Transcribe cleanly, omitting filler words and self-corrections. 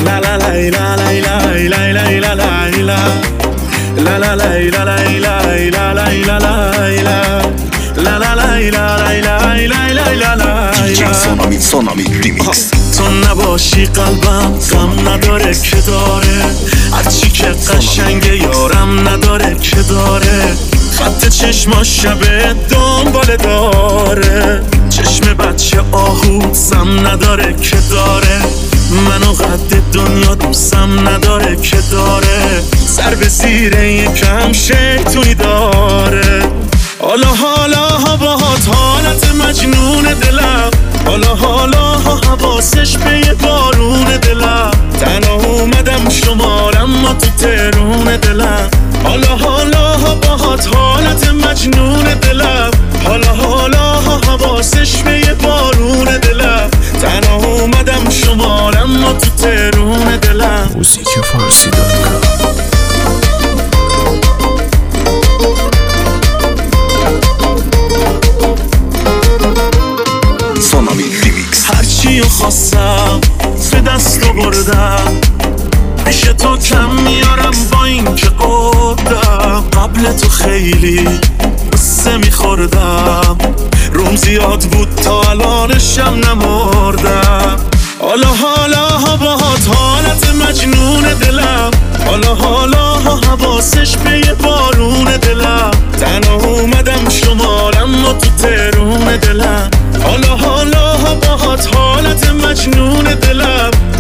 La la la la la la la la la la la. La la la la la la la la la la la. La la la la la la la la. سونامی ریمیکس. تو نباشی قلبم غم نداره که داره، هرچی که قشنگه یارم نداره که داره، خط چشما شبه دنباله داره، چشم بچه آهو سم نداره که داره، منو قد دنیا دوستم نداره که داره، سر به زیر یکم شیطونی داره. حالا باهات حالت مجنون دلم، حالا حواسش به یه بارون دلم، تنها اومدم شمارم ما تو ترون دلم. حالا باهات حالت مجنون دلم، حالا حواسش به یه بارون دلم، تنها اومدم شمارم ما تو ترون دلم. موزیک فارسی دارم. سونامی ریمیکس. هرچی خواستم به دست بردم، پیش تو کم میارم با این که قدم، قبل تو خیلی قصه میخوردم، روم زیاد بود تا الانشم نمردم. حالا باهات حالت مجنون دلم، حالا حواسش به یه بارون دلم، تنها اومدم شمارم ما تو ترون دلم. حالا باهات حالت مجنون دلم،